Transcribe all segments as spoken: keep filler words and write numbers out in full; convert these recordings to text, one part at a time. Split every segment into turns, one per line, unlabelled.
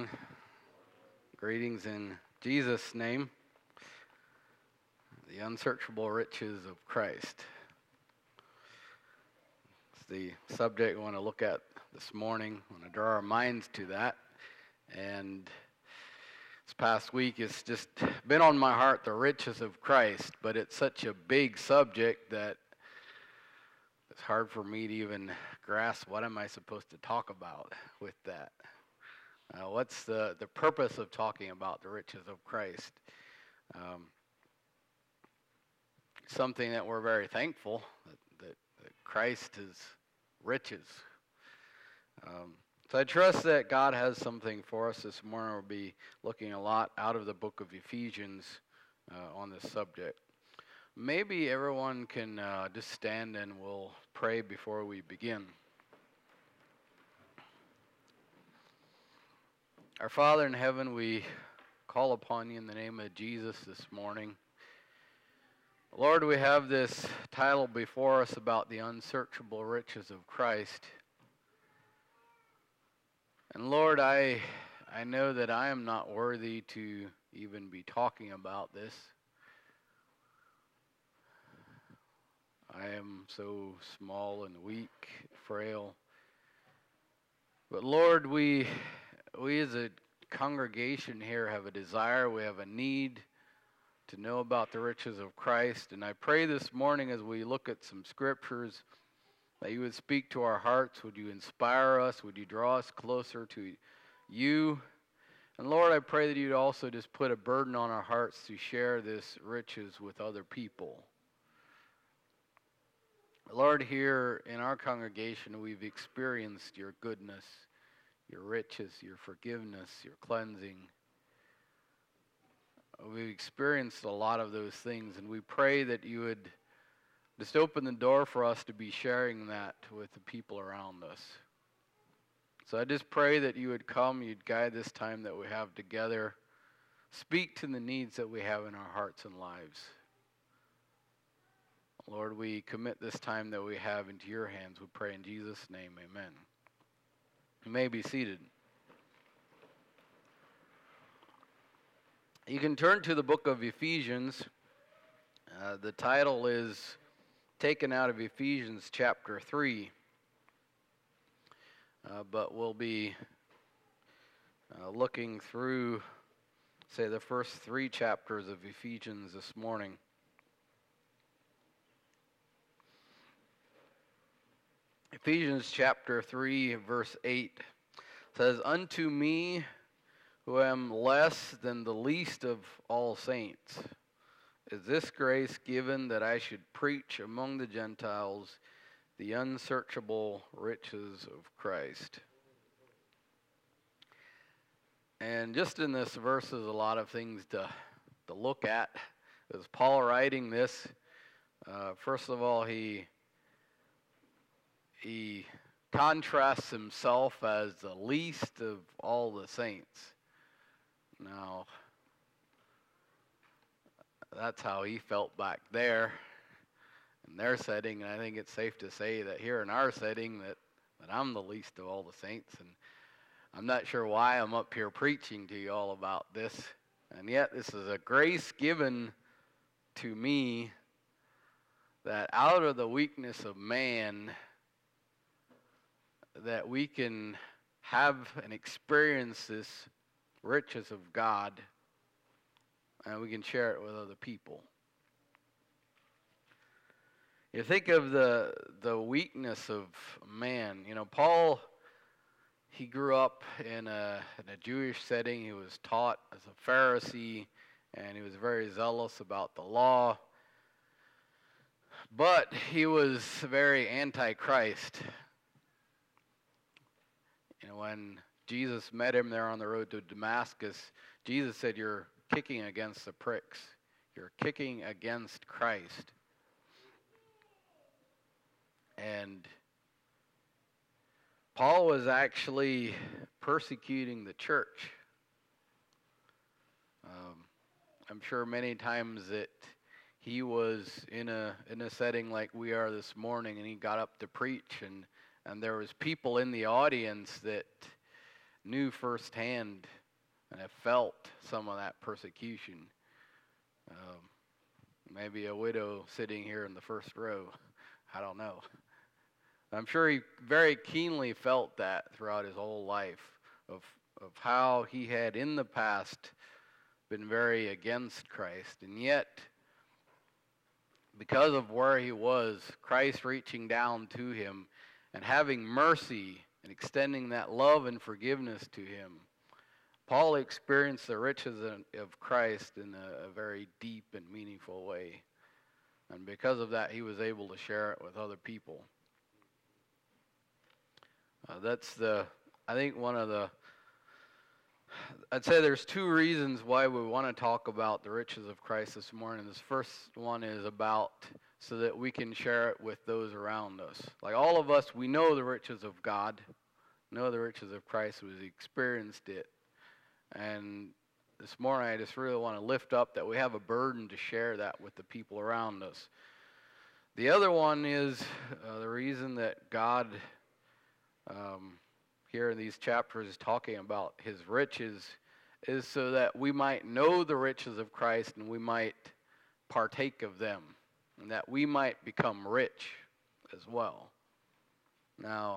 everyone. Greetings in Jesus' name. The unsearchable riches of Christ. It's the subject we want to look at this morning. I want to draw our minds to that. And this past week it's just been on my heart, the riches of Christ, but it's such a big subject that it's hard for me to even grasp what am I supposed to talk about with that. Uh, what's the, the purpose of talking about the riches of Christ? Um, something that we're very thankful that, that, that Christ is riches. Um, so I trust that God has something for us this morning. We'll be looking a lot out of the book of Ephesians uh, on this subject. Maybe everyone can uh, just stand and we'll pray before we begin. Our Father in heaven, we call upon you in the name of Jesus this morning. Lord, we have this title before us about the unsearchable riches of Christ. And Lord, I I know that I am not worthy to even be talking about this. I am so small and weak, frail. But Lord, we we as a congregation here have a desire, we have a need to know about the riches of Christ. And I pray this morning as we look at some scriptures that you would speak to our hearts. Would you inspire us? Would you draw us closer to you? And Lord, I pray that you'd also just put a burden on our hearts to share this riches with other people. Lord, here in our congregation, we've experienced your goodness, your riches, your forgiveness, your cleansing. We've experienced a lot of those things, and we pray that you would just open the door for us to be sharing that with the people around us. So I just pray that you would come, you'd guide this time that we have together, speak to the needs that we have in our hearts and lives. Lord, we commit this time that we have into your hands. We pray in Jesus' name, amen. You may be seated. You can turn to the book of Ephesians. Uh, the title is taken out of Ephesians chapter three. Uh, but we'll be uh, looking through, say, the first three chapters of Ephesians this morning. Ephesians chapter three, verse eight says, "Unto me, who am less than the least of all saints, is this grace given that I should preach among the Gentiles the unsearchable riches of Christ." And just in this verse, there's a lot of things to, to look at. As Paul writing this, uh, first of all, he He contrasts himself as the least of all the saints. Now, that's how he felt back there in their setting, and I think it's safe to say that here in our setting that, that I'm the least of all the saints, and I'm not sure why I'm up here preaching to you all about this, and yet this is a grace given to me that out of the weakness of man, that we can have and experience this riches of God, and we can share it with other people. You think of the the weakness of man. You know, Paul, he grew up in a, in a Jewish setting. He was taught as a Pharisee, and he was very zealous about the law. But he was very anti-Christ. You know, when Jesus met him there on the road to Damascus, Jesus said, "You're kicking against the pricks. You're kicking against Christ." And Paul was actually persecuting the church. Um, I'm sure many times that he was in a in a setting like we are this morning, and he got up to preach, and and there was people in the audience that knew firsthand and have felt some of that persecution. Um, maybe a widow sitting here in the first row. I don't know. I'm sure he very keenly felt that throughout his whole life of of how he had in the past been very against Christ, and yet because of where he was, Christ reaching down to him and having mercy and extending that love and forgiveness to him, Paul experienced the riches of Christ in a, a very deep and meaningful way. And because of that, he was able to share it with other people. Uh, that's the, I think one of the, I'd say there's two reasons why we want to talk about the riches of Christ this morning. This first one is about so that we can share it with those around us. Like all of us, we know the riches of God, know the riches of Christ, we've experienced it. And this morning I just really want to lift up that we have a burden to share that with the people around us. The other one is uh, the reason that God um, here in these chapters is talking about his riches is so that we might know the riches of Christ and we might partake of them, and that we might become rich as well. Now,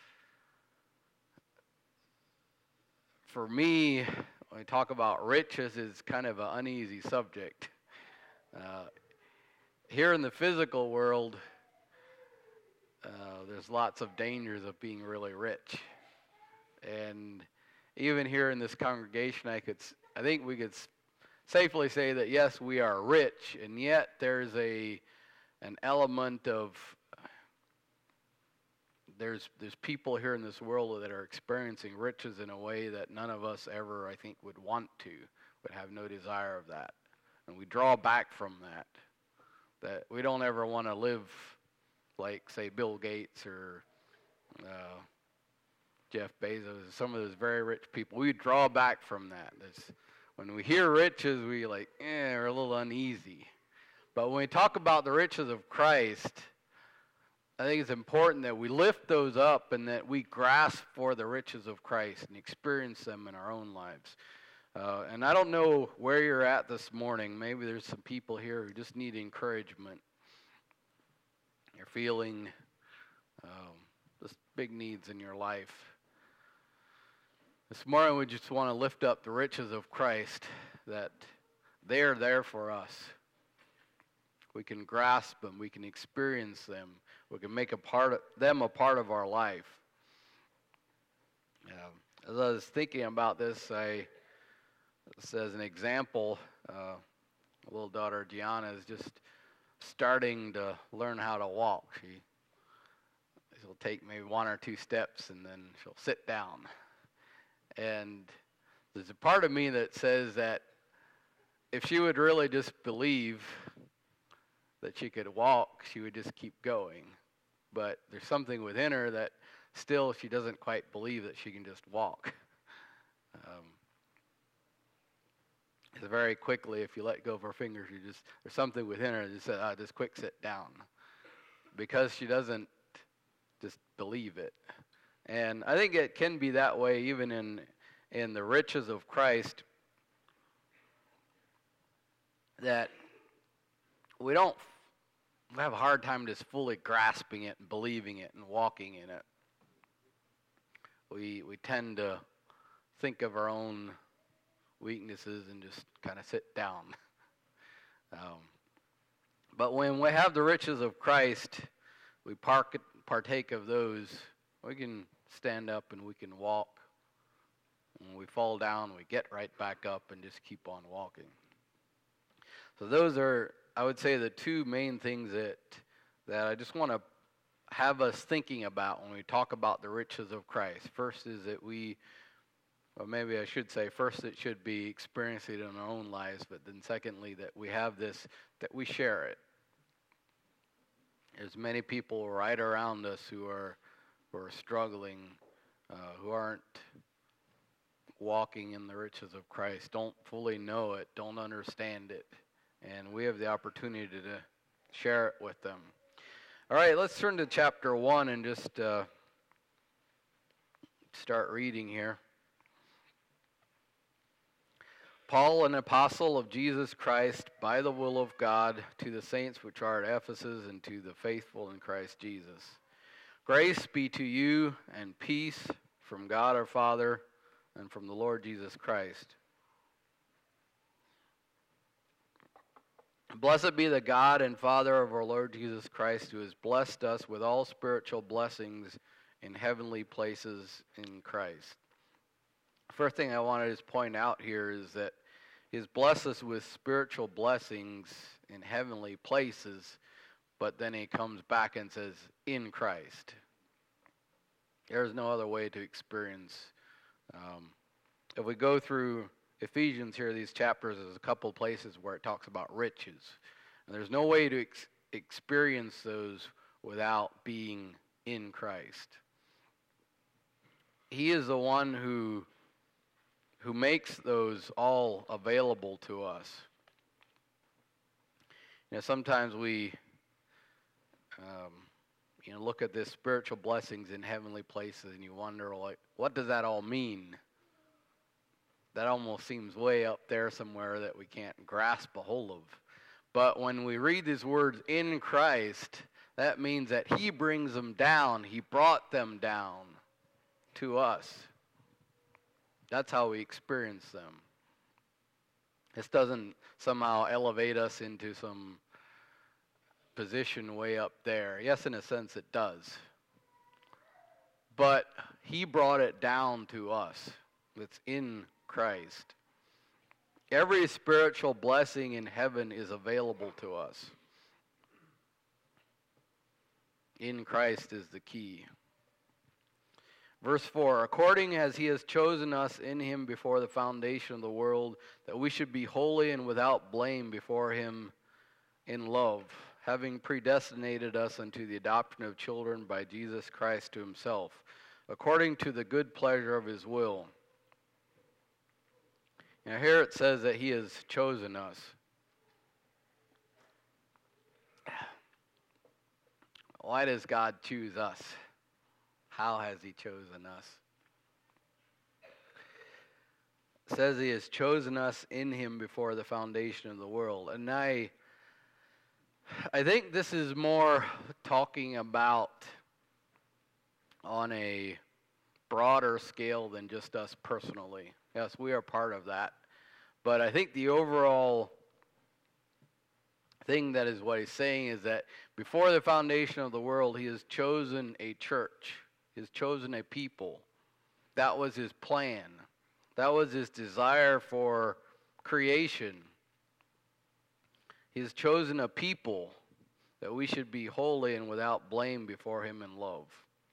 for me, when we talk about riches, it's kind of an uneasy subject. Uh, here in the physical world, uh, there's lots of dangers of being really rich. And even here in this congregation, I could, I think we could safely say that yes, we are rich, and yet there's a an element of there's there's people here in this world that are experiencing riches in a way that none of us ever, I think, would want to, would have no desire of that, and we draw back from that. That we don't ever want to live like, say, Bill Gates or uh, Jeff Bezos, some of those very rich people. We draw back from that. There's, when we hear riches, we like, eh, we're a little uneasy. But when we talk about the riches of Christ, I think it's important that we lift those up and that we grasp for the riches of Christ and experience them in our own lives. Uh, and I don't know where you're at this morning. Maybe there's some people here who just need encouragement. You're feeling um, just big needs in your life. This morning we just want to lift up the riches of Christ, that they are there for us. We can grasp them. We can experience them. We can make a part of them a part of our life. Uh, as I was thinking about this, I, this as an example, uh, my little daughter Gianna is just starting to learn how to walk. She, she'll take maybe one or two steps and then she'll sit down. And there's a part of me that says that if she would really just believe that she could walk, she would just keep going. But there's something within her that still she doesn't quite believe that she can just walk. Um, so very quickly, if you let go of her fingers, you just there's something within her that just says, "Ah, just quick sit down," because she doesn't just believe it. And I think it can be that way even in in the riches of Christ, that we don't we have a hard time just fully grasping it and believing it and walking in it. We we tend to think of our own weaknesses and just kind of sit down. Um, but when we have the riches of Christ, we park, partake of those. We can stand up and we can walk. When we fall down, we get right back up and just keep on walking. So those are, I would say, the two main things that that I just want to have us thinking about when we talk about the riches of Christ. First is that we, or maybe I should say, first it should be experiencing it in our own lives, but then secondly that we have this, that we share it. There's many people right around us who are who are struggling, uh, who aren't walking in the riches of Christ, don't fully know it, don't understand it. And we have the opportunity to share it with them. All right, let's turn to chapter one and just uh, start reading here. Paul, an apostle of Jesus Christ, by the will of God, to the saints which are at Ephesus, and to the faithful in Christ Jesus. Grace be to you and peace from God our Father and from the Lord Jesus Christ. Blessed be the God and Father of our Lord Jesus Christ, who has blessed us with all spiritual blessings in heavenly places in Christ. First thing I want to just point out here is that He has blessed us with spiritual blessings in heavenly places, but then He comes back and says, in Christ. There's no other way to experience. Um, if we go through Ephesians here, these chapters, there's a couple places where it talks about riches. And there's no way to ex- experience those without being in Christ. He is the one who who makes those all available to us. You know, sometimes we um, you know, look at this spiritual blessings in heavenly places and you wonder, like, what does that all mean? That almost seems way up there somewhere that we can't grasp a hold of. But when we read these words, in Christ, that means that He brings them down. He brought them down to us. That's how we experience them. This doesn't somehow elevate us into some position way up there. Yes, in a sense it does. But He brought it down to us. It's in Christ. Every spiritual blessing in heaven is available to us. In Christ is the key. Verse four, according as He has chosen us in Him before the foundation of the world, that we should be holy and without blame before Him in love, having predestinated us unto the adoption of children by Jesus Christ to Himself, according to the good pleasure of His will. Now here it says that He has chosen us. Why does God choose us? How has He chosen us? It says He has chosen us in Him before the foundation of the world. And I, I think this is more talking about on a broader scale than just us personally. Yes, we are part of that. But I think the overall thing that is what He's saying is that before the foundation of the world, He has chosen a church. He has chosen a people. That was His plan. That was His desire for creation. He has chosen a people that we should be holy and without blame before Him in love,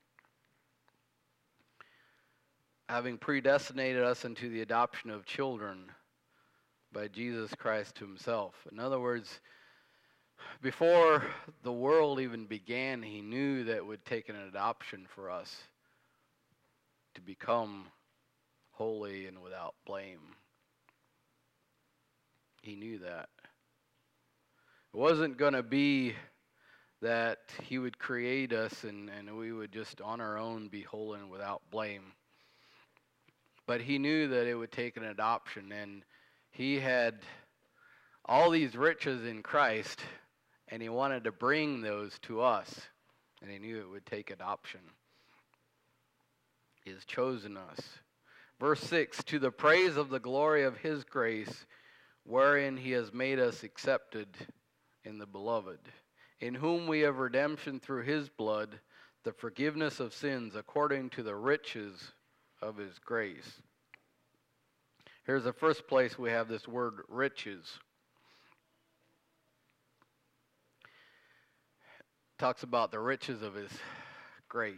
having predestinated us into the adoption of children by Jesus Christ to Himself. In other words, before the world even began, He knew that it would take an adoption for us to become holy and without blame. He knew that. It wasn't going to be that He would create us and, and we would just on our own be holy and without blame. But He knew that it would take an adoption, and He had all these riches in Christ, and He wanted to bring those to us, and He knew it would take adoption. He has chosen us. Verse six, to the praise of the glory of His grace, wherein He has made us accepted in the Beloved, in whom we have redemption through His blood, the forgiveness of sins according to the riches of His grace. Here's the first place we have this word riches. It talks about the riches of His grace.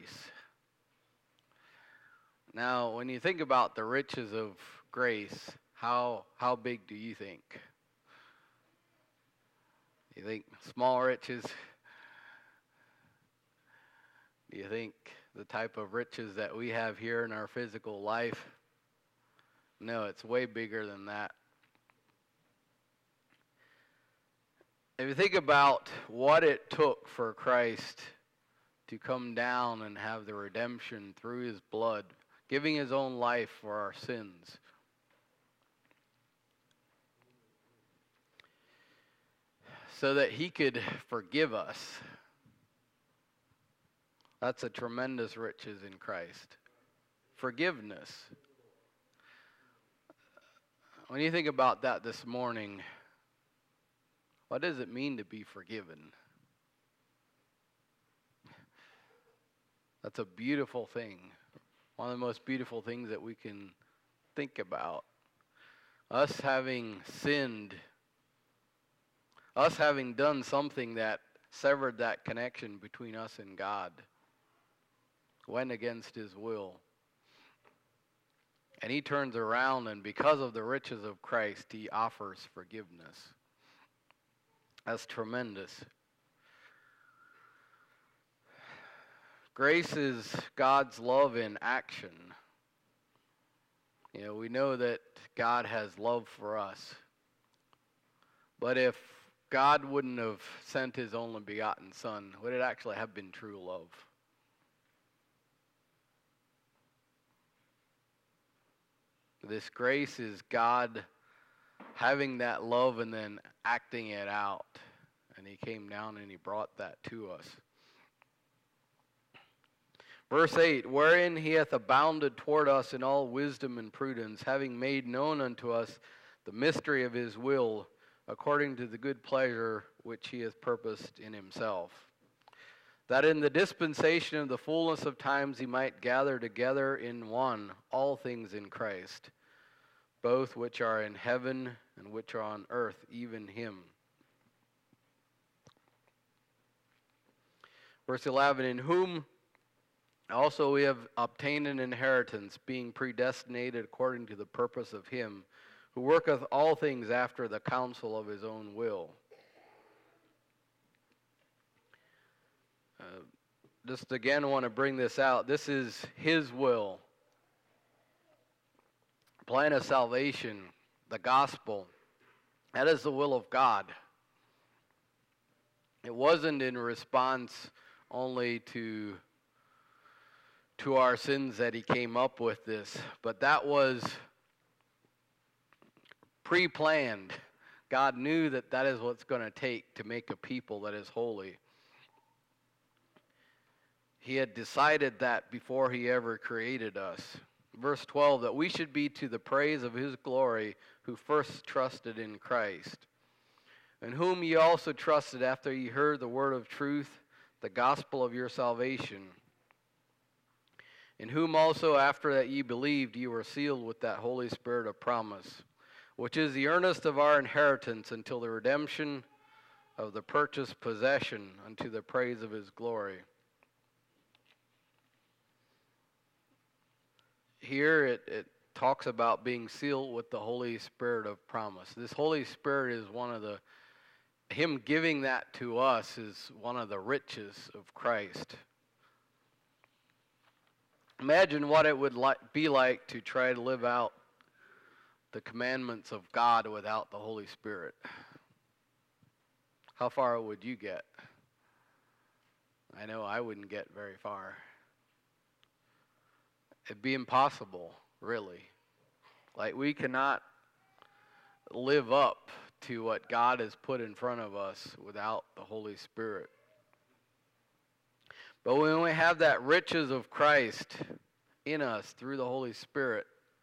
Now, when you think about the riches of grace, how how big do you think? You think small riches? Do you think the type of riches that we have here in our physical life? No, it's way bigger than that. If you think about what it took for Christ to come down and have the redemption through His blood, giving His own life for our sins, so that he could forgive us. That's a tremendous riches in Christ. Forgiveness. When you think about that this morning, what does it mean to be forgiven? That's a beautiful thing. One of the most beautiful things that we can think about. Us having sinned, us having done something that severed that connection between us and God, went against his will. And he turns around, and because of the riches of Christ, he offers forgiveness. That's tremendous. Grace is God's love in action. You know, we know that God has love for us. But if God wouldn't have sent his only begotten Son, would it actually have been true love? This grace is God having that love and then acting it out. And he came down and he brought that to us. Verse eight, wherein he hath abounded toward us in all wisdom and prudence, having made known unto us the mystery of his will, according to the good pleasure which he hath purposed in himself, that in the dispensation of the fullness of times he might gather together in one all things in Christ, both which are in heaven and which are on earth, even him. Verse eleven, in whom also we have obtained an inheritance, being predestinated according to the purpose of him, who worketh all things after the counsel of his own will. Uh, just again want to bring this out. This is his will. Plan of salvation, the gospel, that is the will of God. It wasn't in response only to to our sins that he came up with this, but that was pre-planned. God knew that that is what's going to take to make a people that is holy. He had decided that before he ever created us. Verse twelve, that we should be to the praise of his glory, who first trusted in Christ, in whom ye also trusted after ye heard the word of truth, the gospel of your salvation, in whom also after that ye believed, ye were sealed with that Holy Spirit of promise, which is the earnest of our inheritance until the redemption of the purchased possession unto the praise of his glory. Here it, it talks about being sealed with the Holy Spirit of promise. This Holy Spirit is one of the, him giving that to us is one of the riches of Christ. Imagine what it would like, be like to try to live out the commandments of God without the Holy Spirit. How far would you get? I know I wouldn't get very far. It'd be impossible, really. Like, we cannot live up to what God has put in front of us without the Holy Spirit. But when we have that riches of Christ in us through the Holy Spirit,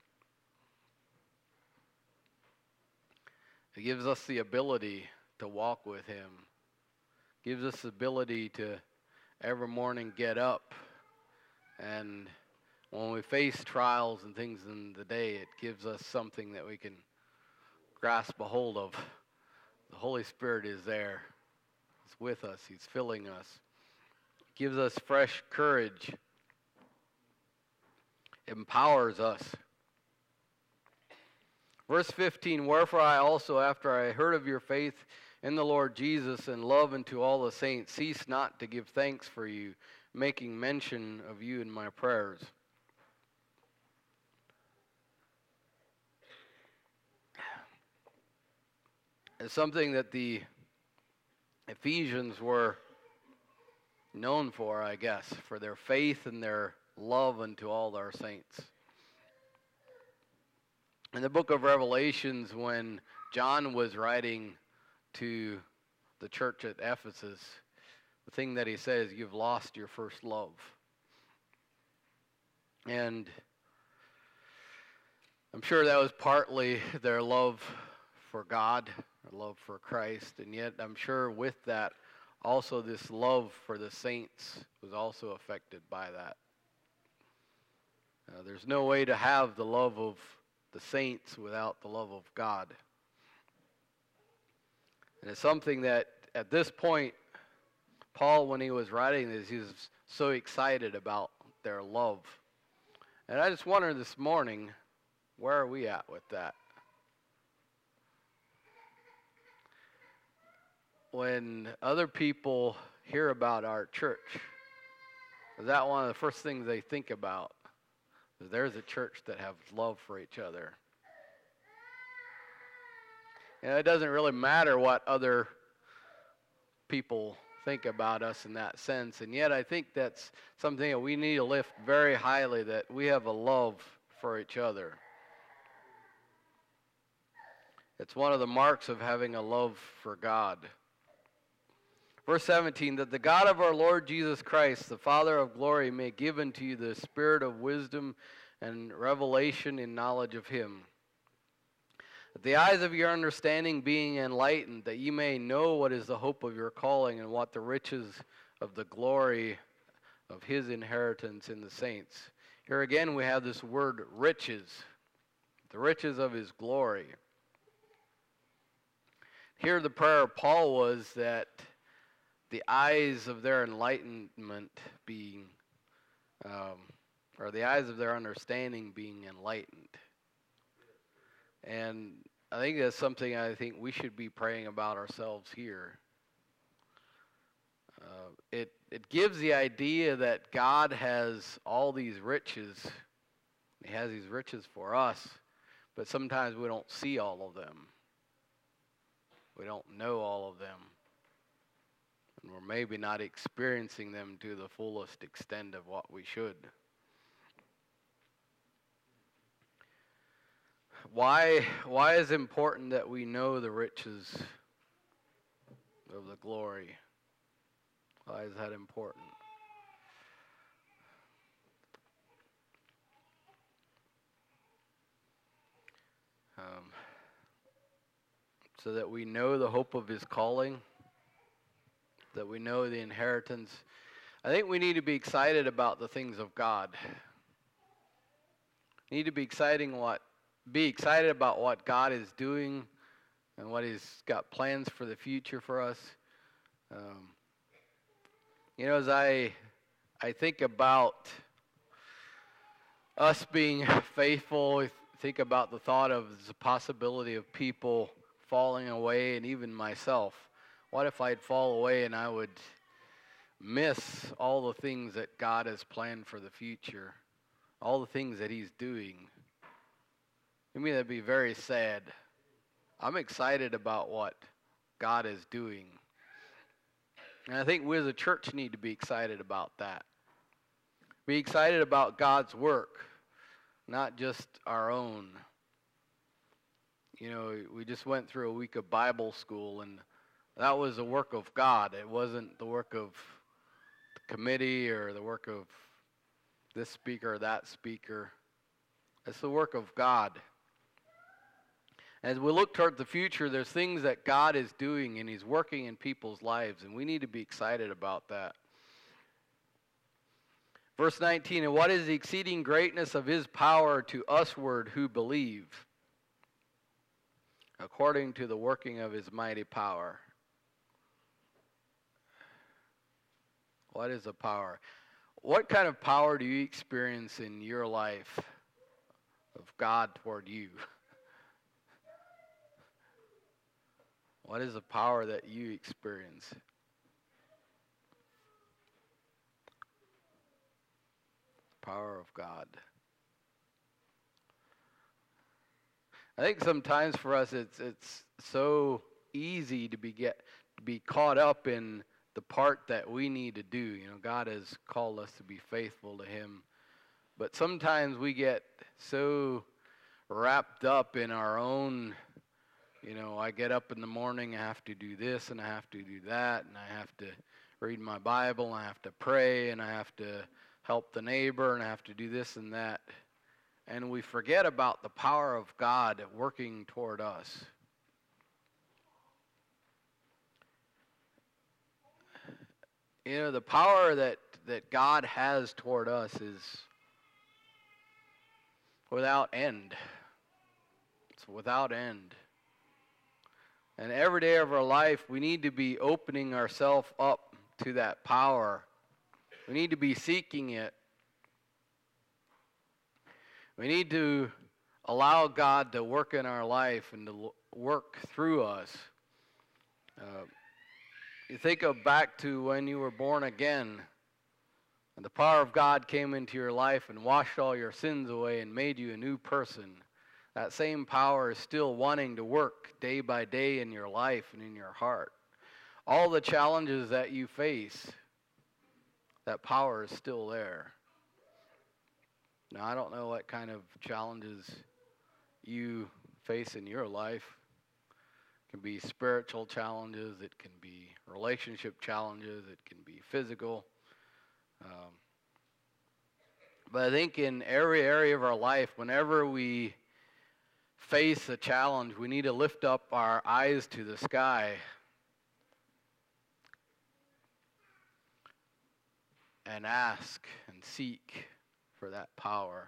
it gives us the ability to walk with him. Gives us the ability to every morning get up, and when we face trials and things in the day, it gives us something that we can grasp a hold of. The Holy Spirit is there. He's with us. He's filling us. Gives us fresh courage. Empowers us. Verse fifteen, wherefore I also, after I heard of your faith in the Lord Jesus and love unto all the saints, cease not to give thanks for you, making mention of you in my prayers. It's something that the Ephesians were known for, I guess, for their faith and their love unto all our saints. In the book of Revelations, when John was writing to the church at Ephesus, the thing that he says, you've lost your first love. And I'm sure that was partly their love for God, their love for Christ, and yet I'm sure with that, also this love for the saints was also affected by that. Uh, there's no way to have the love of the saints without the love of God. And it's something that at this point, Paul, when he was writing this, he was so excited about their love. And I just wonder this morning, where are we at with that? When other people hear about our church, is that one of the first things they think about? Is there's a church that has love for each other. And it doesn't really matter what other people think about us in that sense. And yet I think that's something that we need to lift very highly, that we have a love for each other. It's one of the marks of having a love for God. Verse seventeen, that the God of our Lord Jesus Christ, the Father of glory, may give unto you the spirit of wisdom and revelation in knowledge of him. That the eyes of your understanding being enlightened, that ye may know what is the hope of your calling, and what the riches of the glory of his inheritance in the saints. Here again we have this word riches, the riches of his glory. Here the prayer of Paul was that the eyes of their enlightenment being, um, or the eyes of their understanding being enlightened. And I think that's something I think we should be praying about ourselves here. Uh, it, it gives the idea that God has all these riches. He has these riches for us, but sometimes we don't see all of them. We don't know all of them. And we're maybe not experiencing them to the fullest extent of what we should. Why, why is it important that we know the riches of the glory? Why is that important? Um, so that we know the hope of his calling, that we know the inheritance. I think we need to be excited about the things of God. We need to be exciting what, be excited about what God is doing and what he's got plans for the future for us. Um, you know, as I I think about us being faithful, I think about the thought of the possibility of people falling away, and even myself. What if I'd fall away and I would miss all the things that God has planned for the future, all the things that he's doing? I mean, that'd be very sad. I'm excited about what God is doing. And I think we as a church need to be excited about that. Be excited about God's work, not just our own. You know, we just went through a week of Bible school, and that was the work of God. It wasn't the work of the committee or the work of this speaker or that speaker. It's the work of God. As we look toward the future, there's things that God is doing, and he's working in people's lives, and we need to be excited about that. Verse nineteen, and what is the exceeding greatness of his power to usward who believe, according to the working of his mighty power. What is the power? What kind of power do you experience in your life of God toward you? What is the power that you experience? The power of God. I think sometimes for us it's it's so easy to be get to be caught up in the part that we need to do. You know, God has called us to be faithful to him. But sometimes we get so wrapped up in our own You know, I get up in the morning, I have to do this and I have to do that, and I have to read my Bible, and I have to pray, and I have to help the neighbor, and I have to do this and that. And we forget about the power of God working toward us. You know, the power that, that God has toward us is without end. It's without end. And every day of our life, we need to be opening ourselves up to that power. We need to be seeking it. We need to allow God to work in our life and to work through us. Uh, you think of back to when you were born again, and the power of God came into your life and washed all your sins away and made you a new person. That same power is still wanting to work day by day in your life and in your heart. All the challenges that you face, that power is still there. Now, I don't know what kind of challenges you face in your life. It can be spiritual challenges. It can be relationship challenges. It can be physical. Um, but I think in every area of our life, whenever we face a challenge, we need to lift up our eyes to the sky and ask and seek for that power.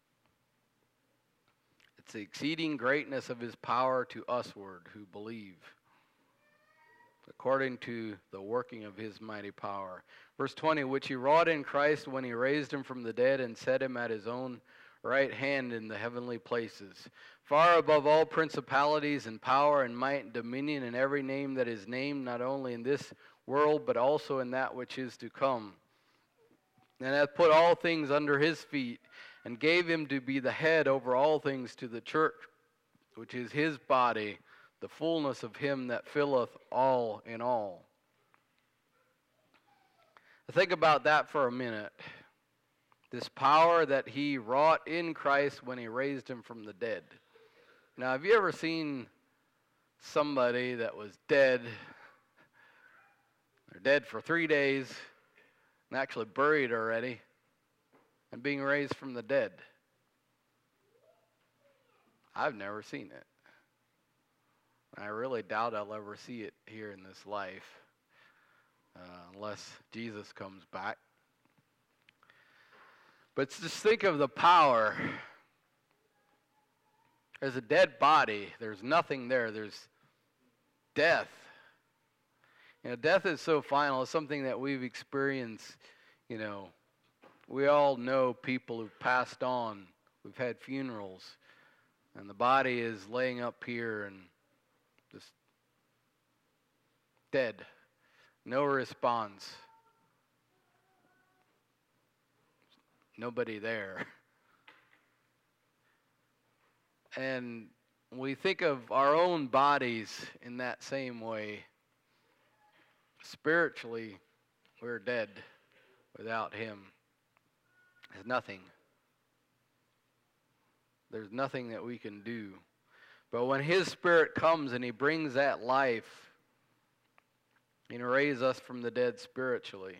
It's the exceeding greatness of his power to usward who believe, according to the working of his mighty power. Verse twenty, which he wrought in Christ when he raised him from the dead and set him at his own right hand in the heavenly places, far above all principalities and power and might and dominion and every name that is named, not only in this world, but also in that which is to come. And hath put all things under his feet, and gave him to be the head over all things to the church, which is his body, the fullness of him that filleth all in all. Think about that for a minute. This power that he wrought in Christ when he raised him from the dead. Now, have you ever seen somebody that was dead? They're dead for three days and actually buried already and being raised from the dead. I've never seen it. I really doubt I'll ever see it here in this life uh, unless Jesus comes back. But just think of the power. There's a dead body. There's nothing there. There's death. You know, death is so final. It's something that we've experienced. You know, we all know people who've passed on. We've had funerals. And the body is laying up here and just dead. No response. Nobody there. And we think of our own bodies in that same way. Spiritually, we're dead without him. There's nothing. There's nothing that we can do. But when his Spirit comes and he brings that life, he raises us from the dead spiritually.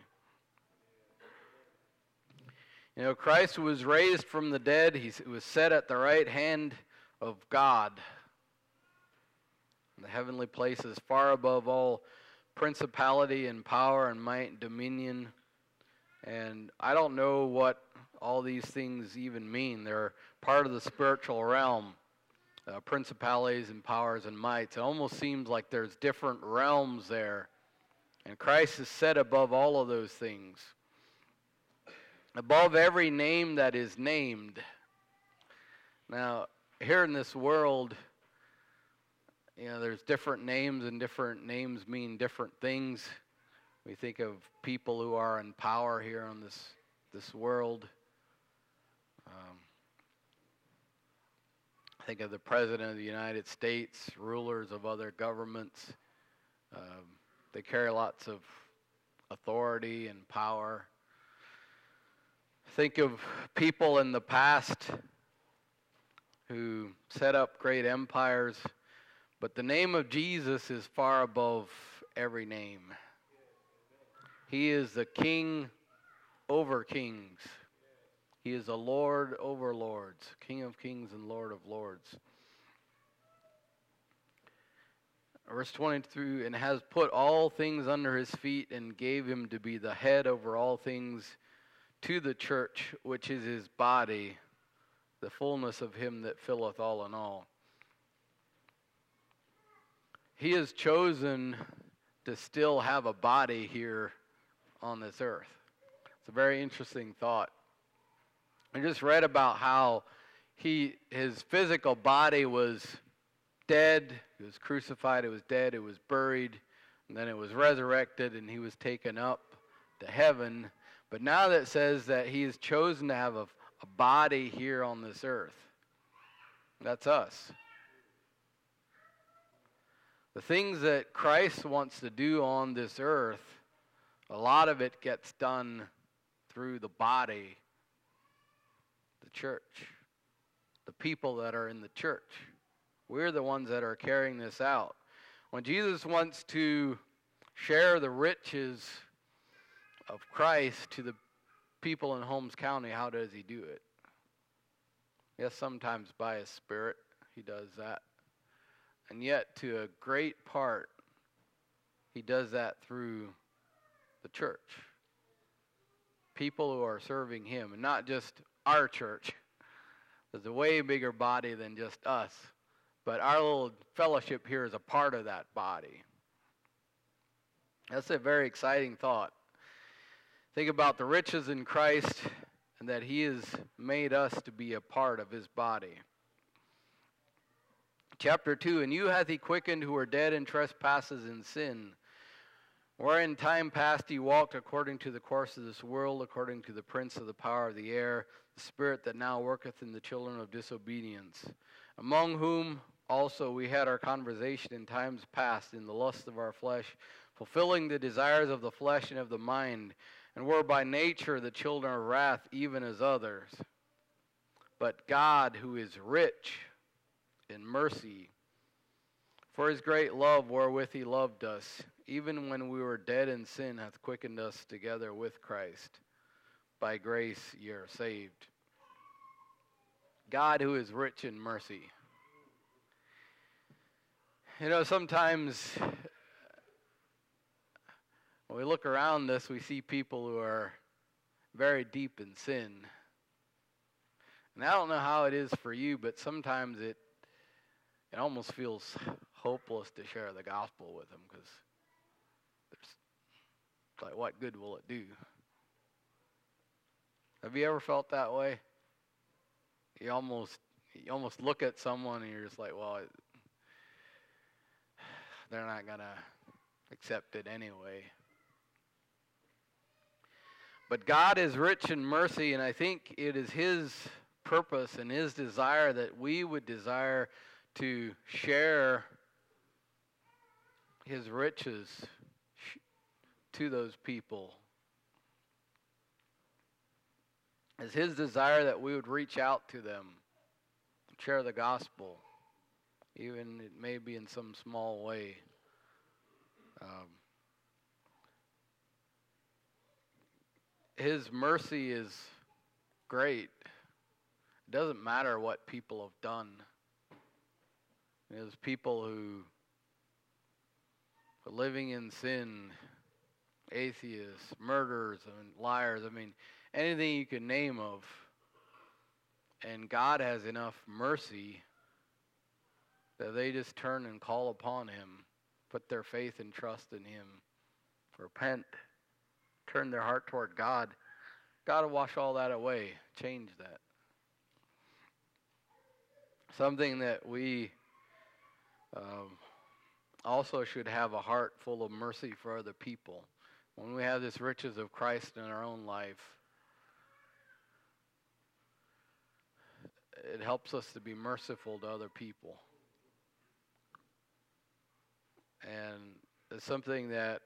You know, Christ was raised from the dead. He was set at the right hand of God in the heavenly places, far above all principality and power and might and dominion. And I don't know what all these things even mean. They're part of the spiritual realm, uh, principalities and powers and mights. It almost seems like there's different realms there. And Christ is set above all of those things. Above every name that is named. Now, here in this world, you know, there's different names, and different names mean different things. We think of people who are in power here on this this world. Um, think of the President of the United States, rulers of other governments. Um, they carry lots of authority and power. Think of people in the past who set up great empires, But the name of Jesus is far above every name. He is the King over kings. He is the Lord over lords, King of kings and Lord of lords. Verse twenty-two, and has put all things under his feet and gave him to be the head over all things to the church, which is his body, the fullness of him that filleth all in all. He has chosen to still have a body here on this earth. It's a very interesting thought. I just read about how he his physical body was dead, it was crucified, it was dead, it was buried, and then it was resurrected, and he was taken up to heaven. But now that says that he has chosen to have a, a body here on this earth. That's us. The things that Christ wants to do on this earth, a lot of it gets done through the body, the church, the people that are in the church. We're the ones that are carrying this out. When Jesus wants to share the riches of Christ to the people in Holmes County, how does he do it? Yes, sometimes by his Spirit, he does that. And yet, to a great part, he does that through the church. People who are serving him, and not just our church. There's a way bigger body than just us. But our little fellowship here is a part of that body. That's a very exciting thought. Think about the riches in Christ and that he has made us to be a part of his body. Chapter two, and you hath he quickened who are dead in trespasses and sin, wherein in time past he walked according to the course of this world, according to the prince of the power of the air, the spirit that now worketh in the children of disobedience, among whom also we had our conversation in times past in the lust of our flesh, fulfilling the desires of the flesh and of the mind, and were by nature the children of wrath, even as others. But God, who is rich in mercy, for his great love wherewith he loved us, even when we were dead in sin, hath quickened us together with Christ. By grace ye are saved. God, who is rich in mercy. You know, sometimes when we look around us, we see people who are very deep in sin. And I don't know how it is for you, but sometimes it it almost feels hopeless to share the gospel with them, because it's like, what good will it do? Have you ever felt that way? You almost you almost look at someone and you're just like, well, it, they're not going to accept it anyway. But God is rich in mercy, and I think it is his purpose and his desire that we would desire to share his riches to those people. It's his desire that we would reach out to them, share the gospel, even it may be in some small way. Um, his mercy is great. It doesn't matter what people have done. There's people who are living in sin, atheists, murderers, and liars. I mean, anything you can name of. And God has enough mercy that they just turn and call upon him, put their faith and trust in him, repent, turn their heart toward God. God will wash all that away, change that. Something that we um, also should have a heart full of mercy for other people. When we have this riches of Christ in our own life, it helps us to be merciful to other people. And it's something that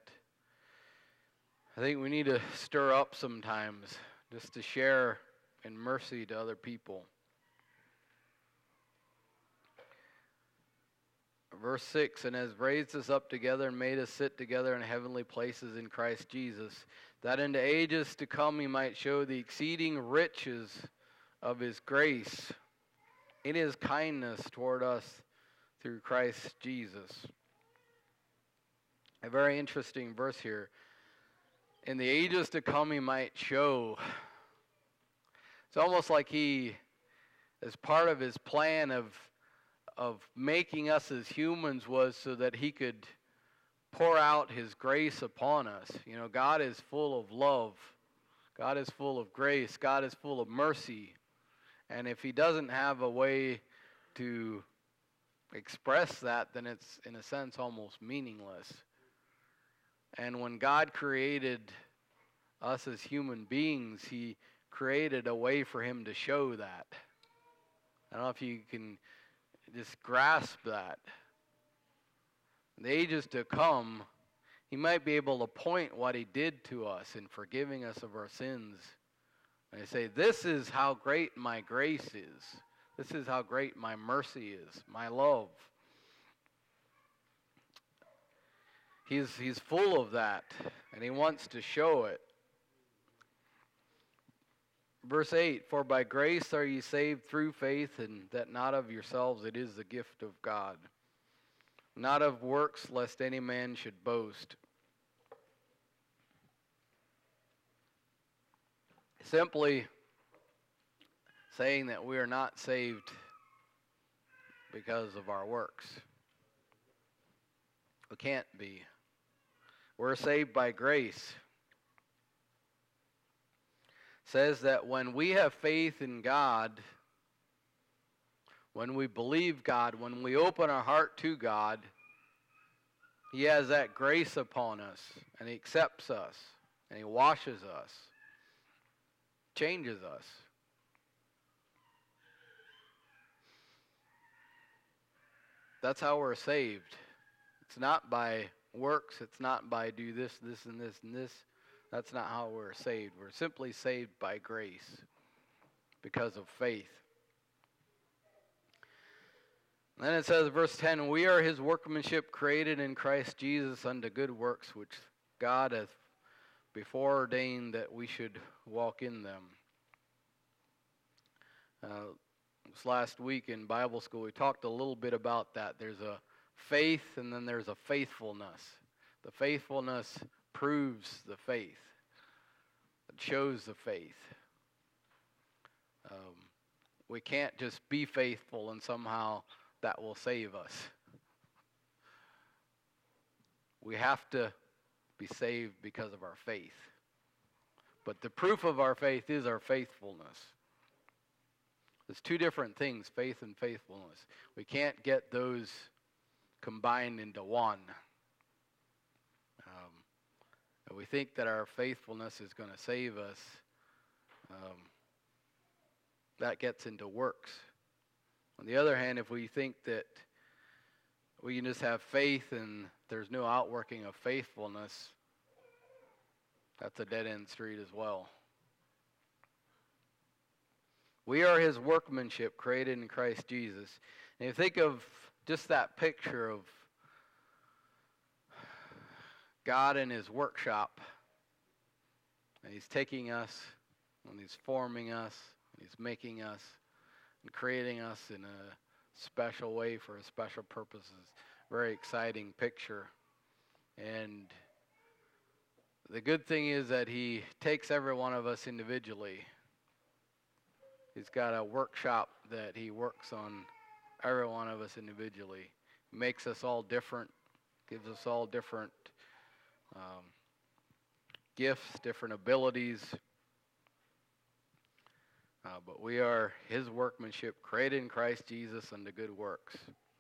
I think we need to stir up sometimes, just to share in mercy to other people. verse six, and has raised us up together and made us sit together in heavenly places in Christ Jesus, that in the ages to come he might show the exceeding riches of his grace in his kindness toward us through Christ Jesus. A very interesting verse here. In the ages to come he might show. It's almost like he, as part of his plan of of making us as humans, was so that he could pour out his grace upon us. You know, God is full of love. God is full of grace. God is full of mercy. And if he doesn't have a way to express that, then it's, in a sense, almost meaningless. And when God created us as human beings, he created a way for him to show that. I don't know if you can just grasp that. In the ages to come, he might be able to point what he did to us in forgiving us of our sins. And he say, this is how great my grace is. This is how great my mercy is, my love. He's, he's full of that, and he wants to show it. Verse eight, for by grace are ye saved through faith, and that not of yourselves, it is the gift of God. Not of works, lest any man should boast. Simply saying that we are not saved because of our works. We can't be. We're saved by grace. Says that when we have faith in God, when we believe God, when we open our heart to God, he has that grace upon us, and he accepts us, and he washes us, changes us. That's how we're saved. It's not by works. It's not by do this, this, and this, and this. That's not how we're saved. We're simply saved by grace because of faith. And then it says, verse ten, we are his workmanship created in Christ Jesus unto good works, which God hath before ordained that we should walk in them. Uh, this last week in Bible school, we talked a little bit about that. There's a faith, and then there's a faithfulness. The faithfulness proves the faith. It shows the faith. Um, we can't just be faithful and somehow that will save us. We have to be saved because of our faith. But the proof of our faith is our faithfulness. There's two different things, faith and faithfulness. We can't get those combined into one. Um, we think that our faithfulness is going to save us. Um, that gets into works. On the other hand, if we think that we can just have faith and there's no outworking of faithfulness, that's a dead-end street as well. We are his workmanship created in Christ Jesus. And you think of just that picture of God in his workshop. And he's taking us, and he's forming us, and he's making us, and creating us in a special way for a special purposes. Very exciting picture. And the good thing is that he takes every one of us individually. He's got a workshop that he works on every one of us individually. He makes us all different, gives us all different um, gifts, different abilities. Uh, but we are his workmanship, created in Christ Jesus unto good works.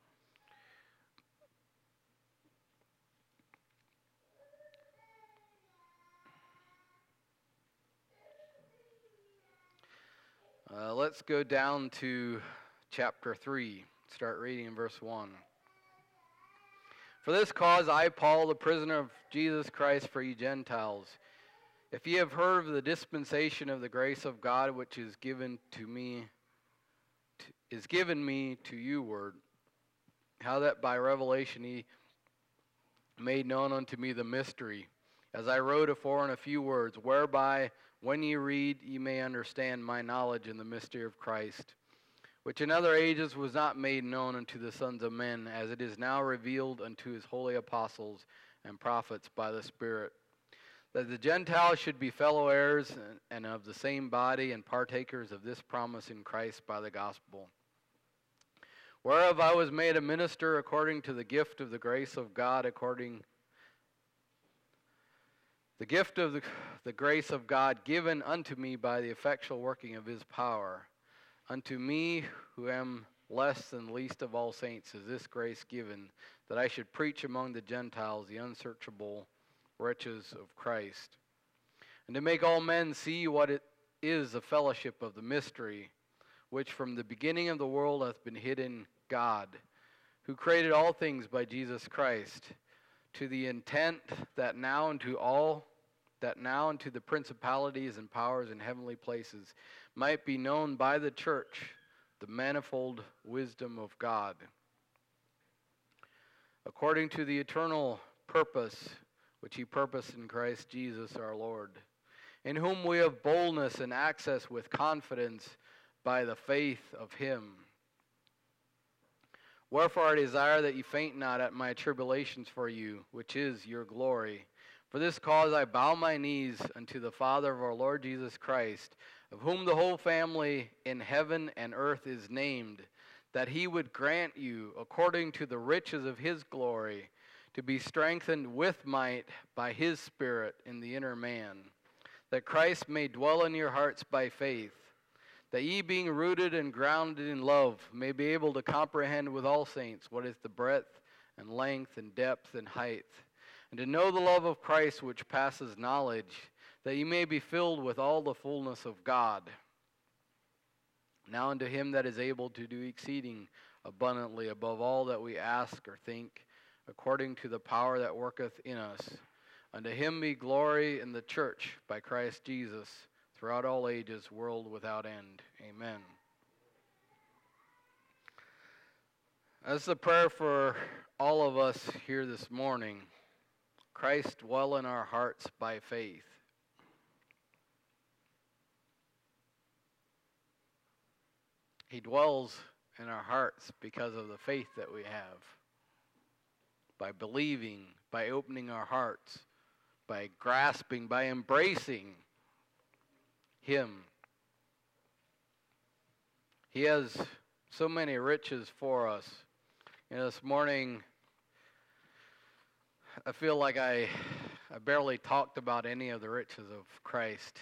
Uh, let's go down to chapter three. Start reading in verse one. For this cause I, Paul, the prisoner of Jesus Christ for ye Gentiles, if ye have heard of the dispensation of the grace of God which is given to me, to, is given me to you word, how that by revelation he made known unto me the mystery, as I wrote afore in a few words, whereby when ye read ye may understand my knowledge in the mystery of Christ, which in other ages was not made known unto the sons of men, as it is now revealed unto his holy apostles and prophets by the Spirit, that the Gentiles should be fellow heirs and of the same body and partakers of this promise in Christ by the gospel, whereof I was made a minister according to the gift of the grace of God, according the gift of the, the grace of God given unto me by the effectual working of his power. Unto me, who am less than least of all saints, is this grace given, that I should preach among the Gentiles the unsearchable riches of Christ, and to make all men see what it is the fellowship of the mystery, which from the beginning of the world hath been hidden God, who created all things by Jesus Christ, to the intent that now unto all, that now unto the principalities and powers in heavenly places might be known by the church the manifold wisdom of God, according to the eternal purpose which he purposed in Christ Jesus our Lord, in whom we have boldness and access with confidence by the faith of him. Wherefore I desire that ye faint not at my tribulations for you, which is your glory. For this cause I bow my knees unto the Father of our Lord Jesus Christ, of whom the whole family in heaven and earth is named, that he would grant you, according to the riches of his glory, to be strengthened with might by his Spirit in the inner man, that Christ may dwell in your hearts by faith, that ye being rooted and grounded in love may be able to comprehend with all saints what is the breadth and length and depth and height, and to know the love of Christ which passes knowledge, that ye may be filled with all the fullness of God. Now unto him that is able to do exceeding abundantly above all that we ask or think, according to the power that worketh in us, unto him be glory in the church by Christ Jesus, throughout all ages, world without end. Amen. That's the prayer for all of us here this morning. Christ dwell in our hearts by faith. He dwells in our hearts because of the faith that we have. By believing, by opening our hearts, by grasping, by embracing him. He has so many riches for us. You know, this morning, I feel like I, I barely talked about any of the riches of Christ.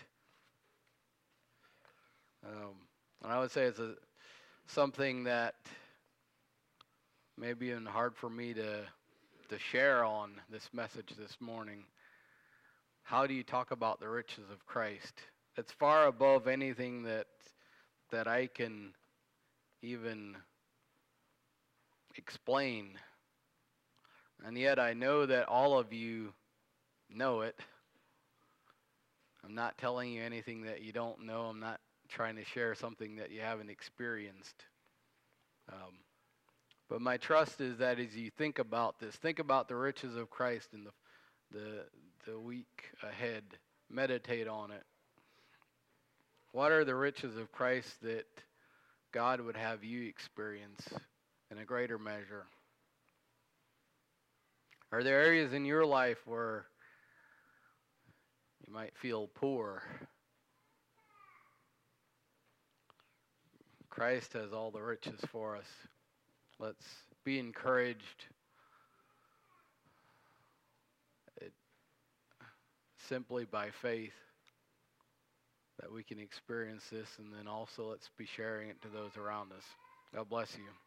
Um, and I would say it's a, something that may be even hard for me to, to share on this message this morning. How do you talk about the riches of Christ? It's far above anything that that I can even explain. And yet I know that all of you know it. I'm not telling you anything that you don't know. I'm not trying to share something that you haven't experienced. Um, but my trust is that as you think about this, think about the riches of Christ in the the the week ahead. Meditate on it. What are the riches of Christ that God would have you experience in a greater measure? Are there areas in your life where you might feel poor? Christ has all the riches for us. Let's be encouraged. It, simply by faith that we can experience this, and then also let's be sharing it to those around us. God bless you.